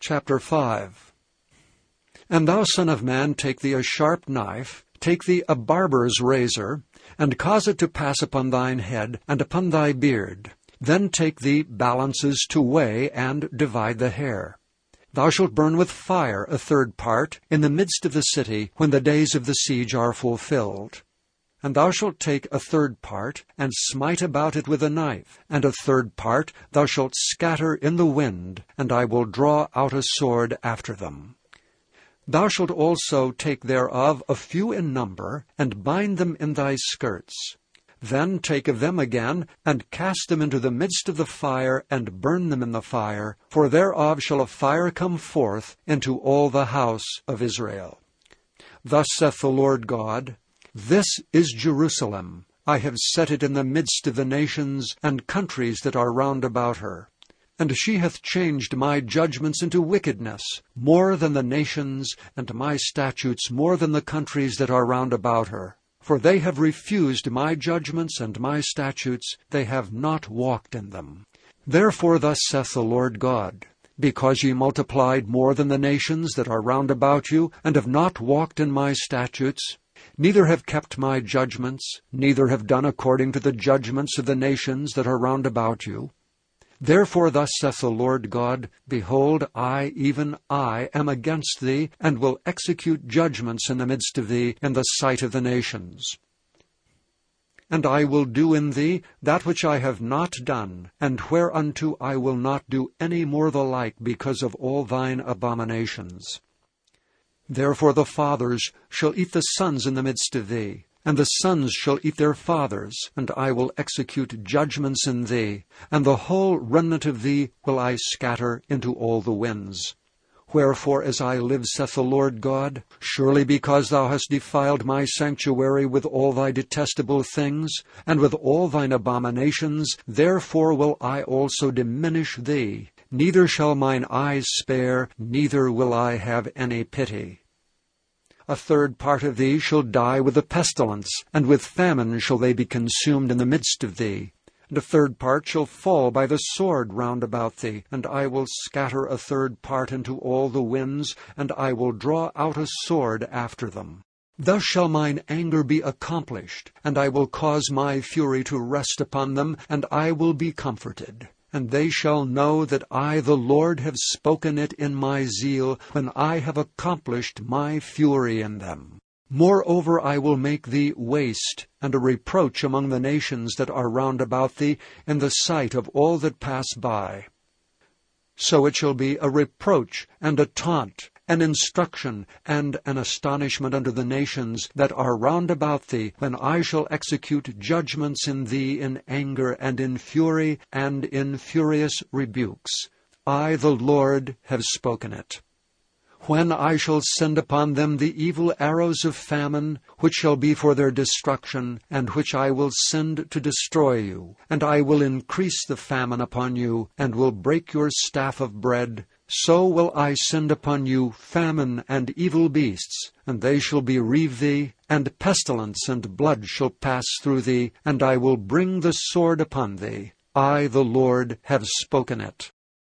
Chapter 5. And thou, son of man, take thee a sharp knife, take thee a barber's razor, and cause it to pass upon thine head, and upon thy beard. Then take thee balances to weigh, and divide the hair. Thou shalt burn with fire a third part in the midst of the city, when the days of the siege are fulfilled. And thou shalt take a third part, and smite about it with a knife, and a third part thou shalt scatter in the wind, and I will draw out a sword after them. Thou shalt also take thereof a few in number, and bind them in thy skirts. Then take of them again, and cast them into the midst of the fire, and burn them in the fire, for thereof shall a fire come forth into all the house of Israel. Thus saith the Lord God, This is Jerusalem. I have set it in the midst of the nations and countries that are round about her. And she hath changed my judgments into wickedness, more than the nations, and my statutes more than the countries that are round about her. For they have refused my judgments and my statutes, they have not walked in them. Therefore thus saith the Lord God, Because ye multiplied more than the nations that are round about you, and have not walked in my statutes, neither have kept my judgments, neither have done according to the judgments of the nations that are round about you, therefore thus saith the Lord God, Behold, I, even I, am against thee, and will execute judgments in the midst of thee, in the sight of the nations. And I will do in thee that which I have not done, and whereunto I will not do any more the like, because of all thine abominations. Therefore the fathers shall eat the sons in the midst of thee, and the sons shall eat their fathers, and I will execute judgments in thee, and the whole remnant of thee will I scatter into all the winds. Wherefore, as I live, saith the Lord God, surely because thou hast defiled my sanctuary with all thy detestable things, and with all thine abominations, therefore will I also diminish thee. Neither shall mine eyes spare, neither will I have any pity. A third part of thee shall die with a pestilence, and with famine shall they be consumed in the midst of thee. And a third part shall fall by the sword round about thee, and I will scatter a third part into all the winds, and I will draw out a sword after them. Thus shall mine anger be accomplished, and I will cause my fury to rest upon them, and I will be comforted. And they shall know that I, the Lord, have spoken it in my zeal, when I have accomplished my fury in them. Moreover, I will make thee waste, and a reproach among the nations that are round about thee, in the sight of all that pass by. So it shall be a reproach, and a taunt, an instruction, and an astonishment unto the nations that are round about thee, when I shall execute judgments in thee in anger, and in fury, and in furious rebukes. I, the Lord, have spoken it. When I shall send upon them the evil arrows of famine, which shall be for their destruction, and which I will send to destroy you, and I will increase the famine upon you, and will break your staff of bread, so will I send upon you famine and evil beasts, and they shall bereave thee, and pestilence and blood shall pass through thee, and I will bring the sword upon thee. I, the Lord, have spoken it.